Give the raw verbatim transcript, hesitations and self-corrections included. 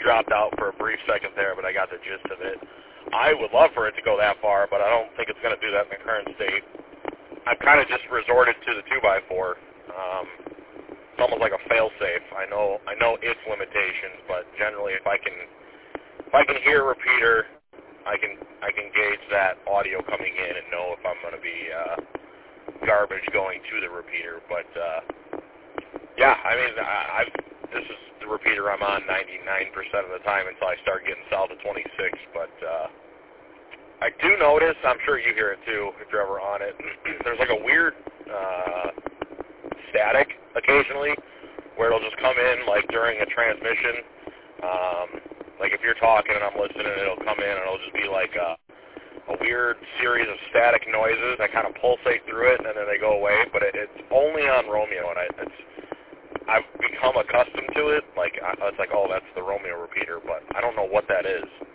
dropped out for a brief second there, but I got the gist of it. I would love for it to go that far, but I don't think it's going to do that in the current state. I've kind of just resorted to the two by four. Um, it's almost like a fail-safe. I know I know its limitations, but generally if I can if I can hear a repeater, I can I can gauge that audio coming in and know if I'm going to be uh, garbage going to the repeater. But uh, yeah, I mean, I, I've, this is the repeater I'm on ninety-nine percent of the time until I start getting south of twenty-six. But uh, I do notice, I'm sure you hear it too if you're ever on it, there's like a weird uh, static occasionally where it'll just come in like during a transmission. Um, like if you're talking and I'm listening, it'll come in and it'll just be like a, a weird series of static noises that kind of pulsate through it and then they go away. But it, it's only on Romeo, and I, it's I've become accustomed to it. Like I, it's like, oh, that's the Romeo repeater, but I don't know what that is.